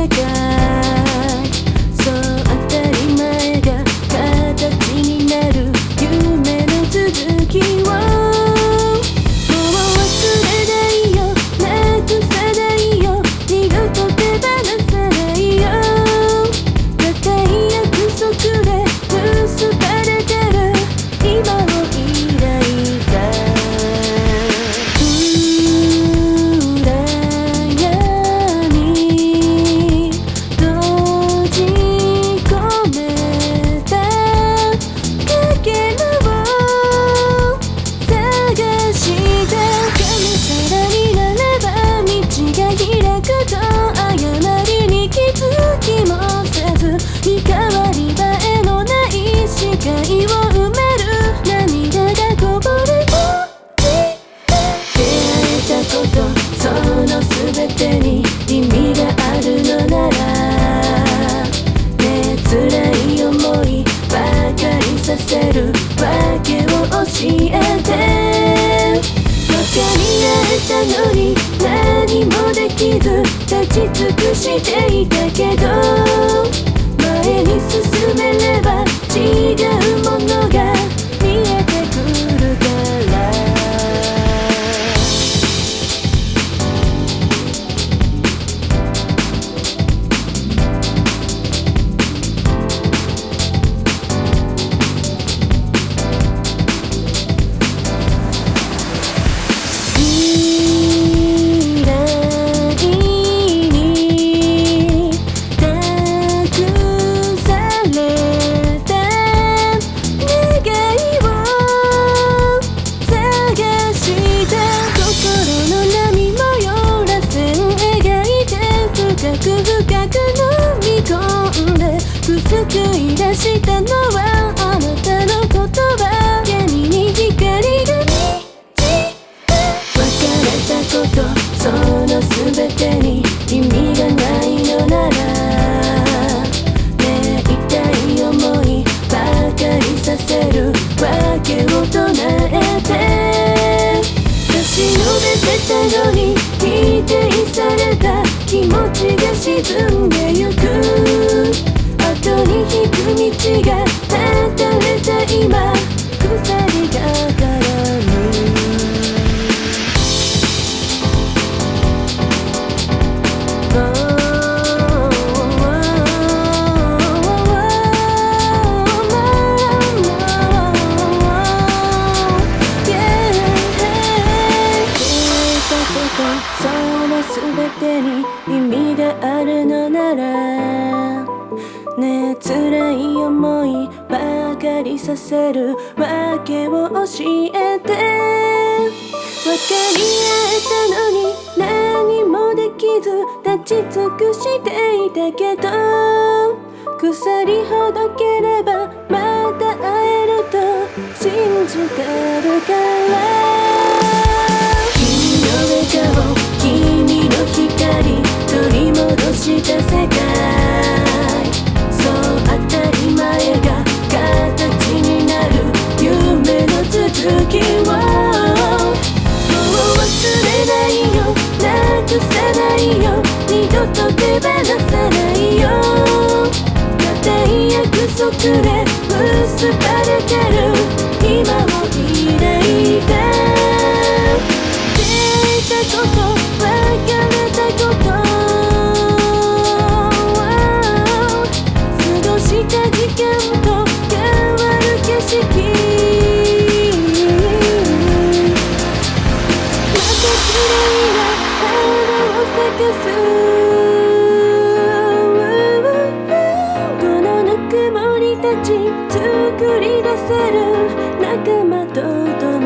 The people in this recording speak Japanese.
世界、そう当たり前が形になる夢の続きを、もう忘れないよ、なくさないよ、二度と手放さないよ。固い約束で結ばれてる今を抱いた。暗闇閉じ込めたかけらを探して、がむしゃらになれば道が開くと、誤りに気づきもせず、見変わり映えのない視界を埋める涙がこぼれ落ちて、出会えたこと、その全てに意味があるのなら、ねえ辛い思いばかりさせるわけを教えて。分かり合えたのに何もできず立ち尽くしていたけど、前に進めれば違うものが見えてくるから。救い出したのはあなたの言葉、闇に光が満ちて、別れたこと、その全てに意味がないのなら、ねえ痛い思いばかりさせるわけを唱えて。差し伸べてたのに否定された気持ちが沈んでゆく、後に引く道が断たれた今、鎖が絡む。その全てに意味があるのなら、ねえ辛い思いばかりさせるわけを教えて。分かり合えたのに何もできず立ち尽くしていたけど、鎖ほどければまた会えると信じてるから。君の笑顔、君の光、取り戻した世界、そう当たり前が形になる夢の続きを、もう忘れないよ、なくさないよ、二度と手放さないよ。固い約束で結ばれてる今を抱いた。出会えたこと、別れたこと、過ごした時間と変わる景色、また綺麗な花を咲かす。このぬくもりたち作り出せる仲間と